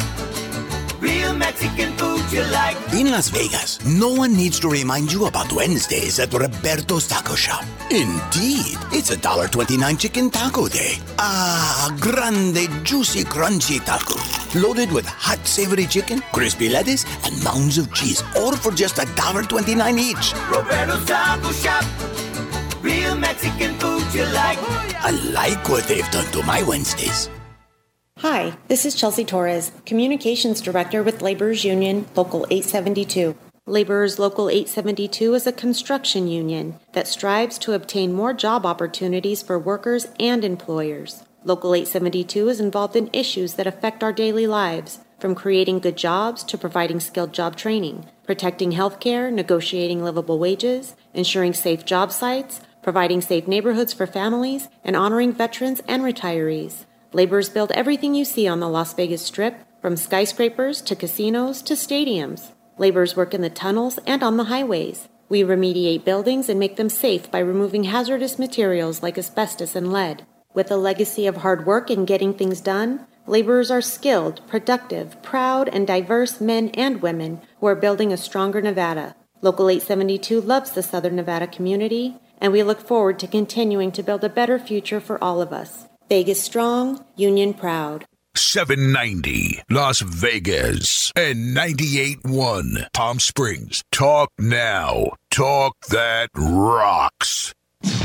Real Mexican food you like. In Las Vegas, no one needs to remind you about Wednesdays at Roberto's Taco Shop. Indeed, it's a one dollar twenty-nine chicken taco day. Ah, grande, juicy, crunchy taco. Loaded with hot, savory chicken, crispy lettuce, and mounds of cheese. All for just one dollar twenty-nine each. Roberto's Taco Shop. Real Mexican food you like. I like what they've done to my Wednesdays. Hi, this is Chelsea Torres, Communications Director with Laborers Union Local eight seventy-two. Laborers Local eight seventy-two is a construction union that strives to obtain more job opportunities for workers and employers. Local eight seventy-two is involved in issues that affect our daily lives, from creating good jobs to providing skilled job training, protecting health care, negotiating livable wages, ensuring safe job sites, providing safe neighborhoods for families, and honoring veterans and retirees. Laborers build everything you see on the Las Vegas Strip, from skyscrapers to casinos to stadiums. Laborers work in the tunnels and on the highways. We remediate buildings and make them safe by removing hazardous materials like asbestos and lead. With a legacy of hard work and getting things done, laborers are skilled, productive, proud, and diverse men and women who are building a stronger Nevada. Local eight seventy-two loves the Southern Nevada community, and we look forward to continuing to build a better future for all of us. Vegas strong, Union proud. seven ninety Las Vegas and ninety-eight point one Palm Springs. Talk now. Talk that rocks.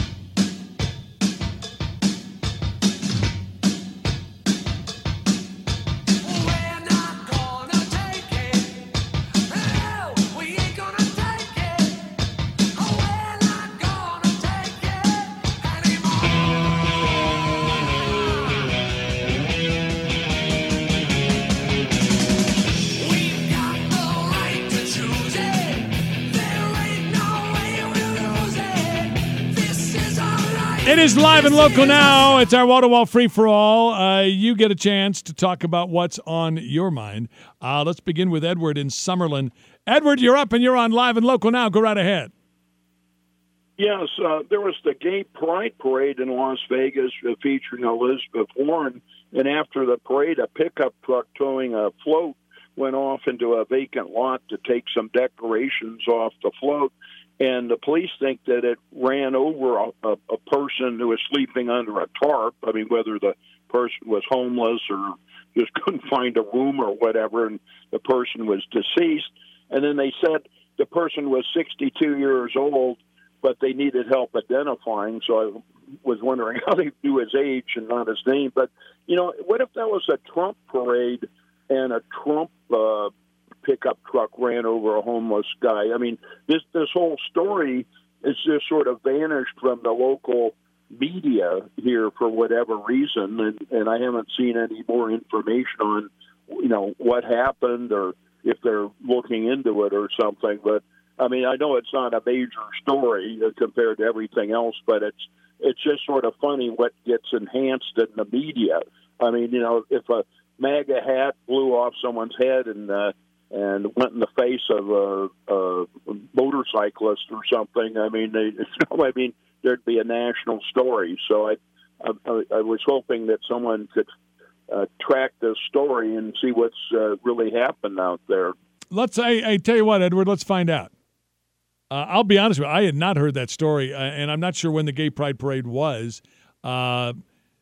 It is live and local now. It's our wall-to-wall free-for-all. Uh, you get a chance to talk about what's on your mind. Uh, let's begin with Edward in Summerlin. Edward, you're up and you're on live and local now. Go right ahead. Yes, uh, there was the Gay Pride Parade in Las Vegas uh, featuring Elizabeth Warren, and after the parade, a pickup truck towing a float went off into a vacant lot to take some decorations off the float. And the police think that it ran over a, a, a person who was sleeping under a tarp. I mean, whether the person was homeless or just couldn't find a room or whatever, and the person was deceased. And then they said the person was sixty-two years old, but they needed help identifying. So I was wondering how they knew his age and not his name. But, you know, what if that was a Trump parade and a Trump uh pickup truck ran over a homeless guy? I mean, this this whole story is just sort of vanished from the local media here for whatever reason, and, and I haven't seen any more information on, you know, what happened or if they're looking into it or something. But, I mean, I know it's not a major story compared to everything else, but it's it's just sort of funny what gets enhanced in the media. I mean, you know, if a MAGA hat blew off someone's head and uh, and went in the face of a, a motorcyclist or something, I mean, they, I mean, there'd be a national story. So I, I, I was hoping that someone could uh, track this story and see what's uh, really happened out there. Let's. I, I tell you what, Edward. Let's find out. Uh, I'll be honest with you. I had not heard that story, uh, and I'm not sure when the Gay Pride Parade was. Uh,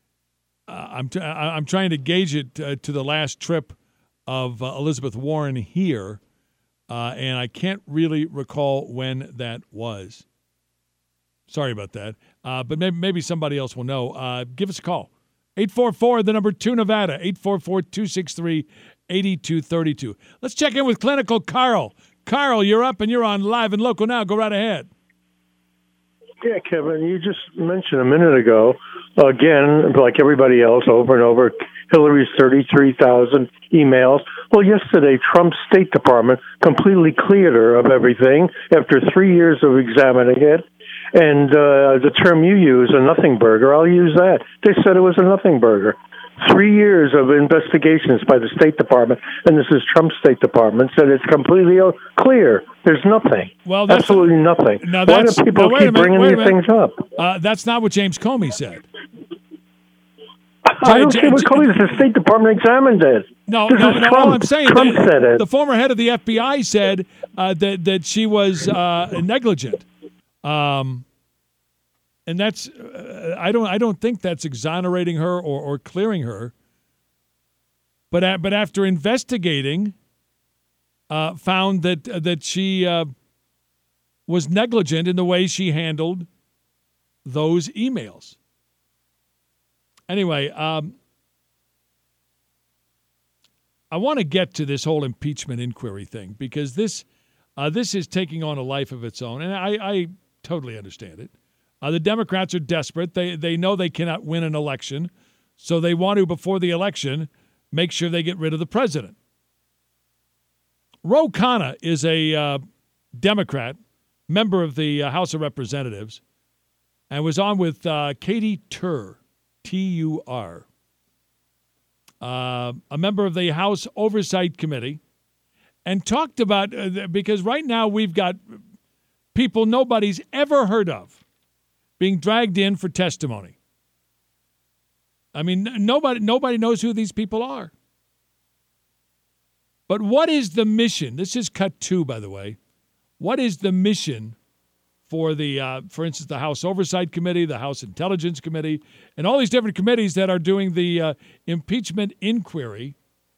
I'm t- I'm trying to gauge it uh, to the last trip of uh, Elizabeth Warren here, uh, and I can't really recall when that was. Sorry about that, uh, but maybe, maybe somebody else will know. Uh, give us a call. eight four four, the number two, Nevada, eight four four, two six three, eight two three two. Let's check in with Clinical Carl. Carl, you're up and you're on live and local now. Go right ahead. Yeah, Kevin, you just mentioned a minute ago, again, like everybody else, over and over, Hillary's thirty-three thousand emails. Well, yesterday, Trump's State Department completely cleared her of everything after three years of examining it. And uh, the term you use, a nothing burger, I'll use that. They said it was a nothing burger. Three years of investigations by the State Department, and this is Trump's State Department, said it's completely clear. There's nothing. Well, that's absolutely a, nothing. Now Why that's, do people now, keep minute, bringing these things up? Uh, that's not what James Comey said. I don't see what Comey said. The State Department examined it. No, this no, is no. Trump. All I'm saying, Trump that, said it. The former head of the F B I said uh, that that she was uh, negligent. Um, And that's, uh, I don't, I don't think that's exonerating her or, or clearing her. But, uh, but after investigating, uh, found that uh, that she uh, was negligent in the way she handled those emails. Anyway, um, I want to get to this whole impeachment inquiry thing because this, uh, this is taking on a life of its own, and I, I totally understand it. Uh, the Democrats are desperate. They they know they cannot win an election, so they want to, before the election, make sure they get rid of the president. Ro Khanna is a uh, Democrat, member of the uh, House of Representatives, and was on with uh, Katie Tur, T U R, uh, a member of the House Oversight Committee, and talked about, uh, because right now we've got people nobody's ever heard of being dragged in for testimony. I mean, nobody nobody knows who these people are. But what is the mission? This is cut two, by the way. What is the mission for the, uh, for instance, the House Oversight Committee, the House Intelligence Committee, and all these different committees that are doing the uh, impeachment inquiry?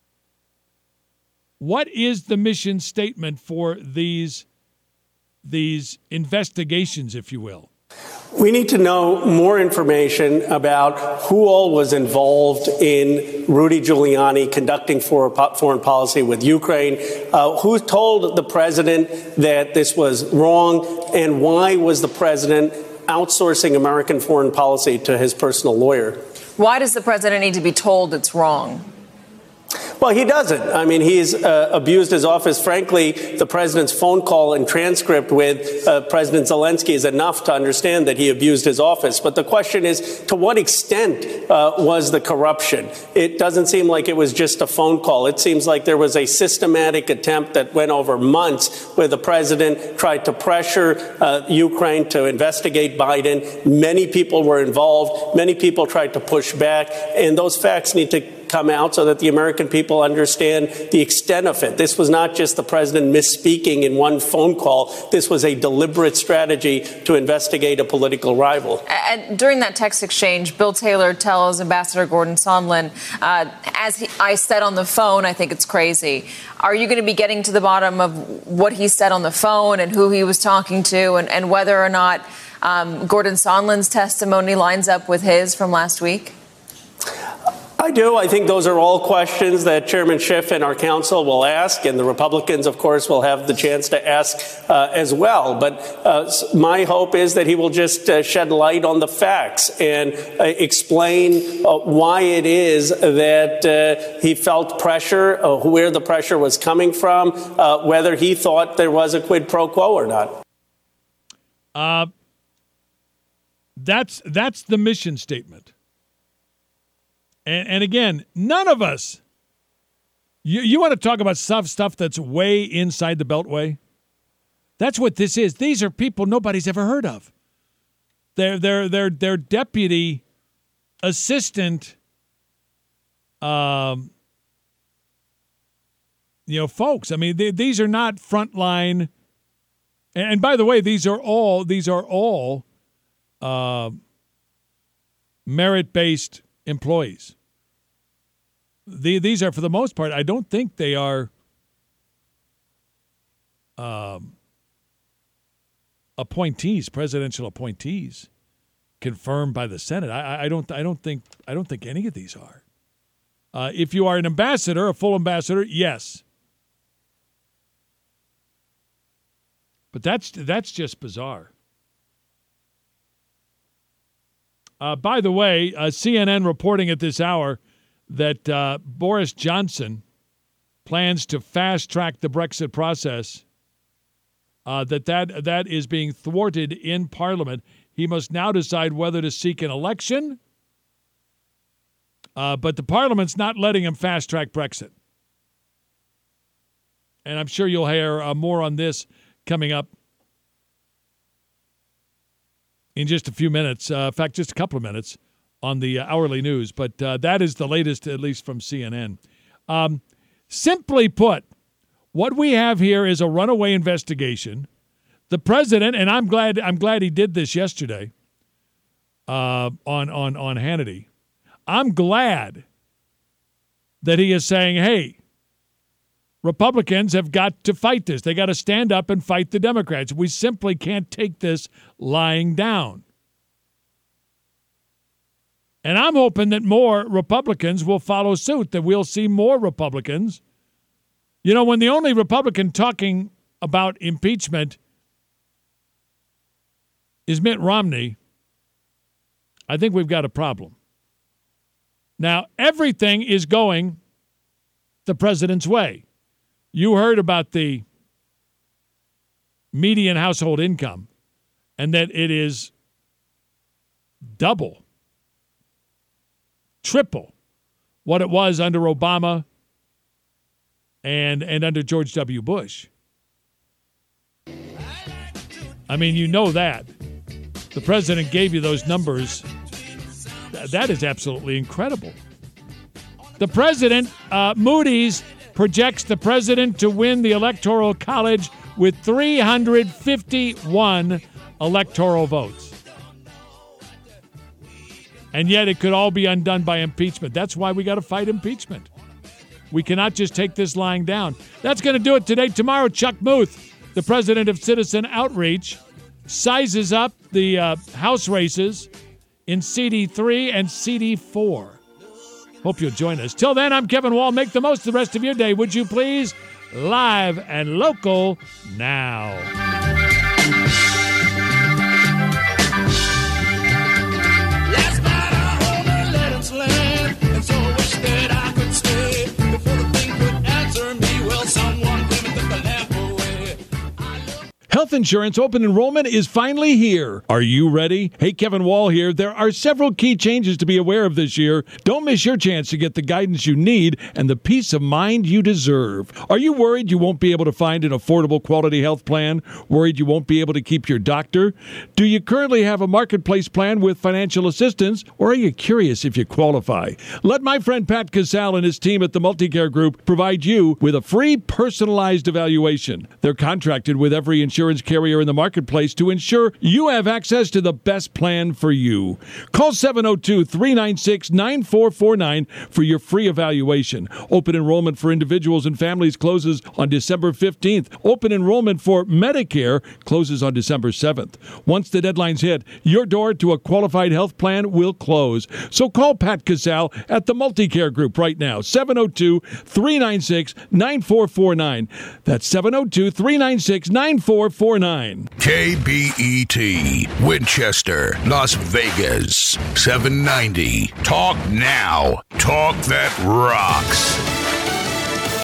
What is the mission statement for these these investigations, if you will? We need to know more information about who all was involved in Rudy Giuliani conducting foreign policy with Ukraine, uh, who told the president that this was wrong, and why was the president outsourcing American foreign policy to his personal lawyer? Why does the president need to be told it's wrong? Well, he doesn't. I mean, he's uh, abused his office. Frankly, the president's phone call and transcript with uh, President Zelensky is enough to understand that he abused his office. But the question is, to what extent uh, was the corruption? It doesn't seem like it was just a phone call. It seems like there was a systematic attempt that went over months where the president tried to pressure uh, Ukraine to investigate Biden. Many people were involved. Many people tried to push back. And those facts need to come out so that the American people understand the extent of it. This was not just the president misspeaking in one phone call. This was a deliberate strategy to investigate a political rival. And during that text exchange, Bill Taylor tells Ambassador Gordon Sondland, uh, as he, I said on the phone, I think it's crazy. Are you going to be getting to the bottom of what he said on the phone and who he was talking to, and, and whether or not um, Gordon Sondland's testimony lines up with his from last week? I do. I think those are all questions that Chairman Schiff and our counsel will ask, and the Republicans, of course, will have the chance to ask uh, as well. But uh, my hope is that he will just uh, shed light on the facts and uh, explain uh, why it is that uh, he felt pressure, uh, where the pressure was coming from, uh, whether he thought there was a quid pro quo or not. Uh, that's that's the mission statement. And, and again, none of us, you, you want to talk about stuff, stuff that's way inside the Beltway? That's what this is. These are people nobody's ever heard of. They're, they're, they're, they're deputy assistant, um, you know, folks. I mean, they, these are not frontline. And, and by the way, these are all, these are all uh, merit-based employees. The, these are, for the most part, I don't think they are um, appointees, presidential appointees, confirmed by the Senate. I, I don't, I don't think, I don't think any of these are. Uh, if you are an ambassador, a full ambassador, yes. But that's that's just bizarre. Uh, by the way, uh, C N N reporting at this hour that uh, Boris Johnson plans to fast-track the Brexit process, uh, that, that that is being thwarted in Parliament. He must now decide whether to seek an election, uh, but the Parliament's not letting him fast-track Brexit. And I'm sure you'll hear uh, more on this coming up in just a few minutes. Uh, in fact, just a couple of minutes on the uh, hourly news. But uh, that is the latest, at least from C N N. Um, simply put, what we have here is a runaway investigation. The president, and I'm glad I'm glad he did this yesterday uh, on, on, on Hannity. I'm glad that he is saying, hey, Republicans have got to fight this. They got to stand up and fight the Democrats. We simply can't take this lying down. And I'm hoping that more Republicans will follow suit, that we'll see more Republicans. You know, when the only Republican talking about impeachment is Mitt Romney, I think we've got a problem. Now, everything is going the president's way. You heard about the median household income and that it is double, triple what it was under Obama and, and under George W. Bush. I mean, you know that. The president gave you those numbers. That is absolutely incredible. The president, uh, Moody's, projects the president to win the Electoral College with three hundred fifty-one electoral votes. And yet it could all be undone by impeachment. That's why we got to fight impeachment. We cannot just take this lying down. That's going to do it today. Tomorrow, Chuck Muth, the president of Citizen Outreach, sizes up the uh, House races in C D three and C D four. Hope you'll join us. Till then, I'm Kevin Wall. Make the most of the rest of your day, would you please? Live and local now. Last night I hold a lettuce land, and so wish that I could stay. Before the thing could answer me, well, someone came and took the lamp away. Health insurance open enrollment is finally here. Are you ready? Hey, Kevin Wall here. There are several key changes to be aware of this year. Don't miss your chance to get the guidance you need and the peace of mind you deserve. Are you worried you won't be able to find an affordable quality health plan? Worried you won't be able to keep your doctor? Do you currently have a marketplace plan with financial assistance, or are you curious if you qualify? Let my friend Pat Casale and his team at the Multicare Group provide you with a free personalized evaluation. They're contracted with every insurance carrier in the marketplace to ensure you have access to the best plan for you. Call seven oh two, three nine six, nine four four nine for your free evaluation. Open enrollment for individuals and families closes on December fifteenth. Open enrollment for Medicare closes on December seventh. Once the deadline's hit, your door to a qualified health plan will close. So call Pat Casale at the Multicare Group right now. seven oh two, three nine six, nine four four nine. That's seven oh two, three nine six, nine four four nine. K B E T, Winchester, Las Vegas, seven ninety. Talk now. Talk that rocks.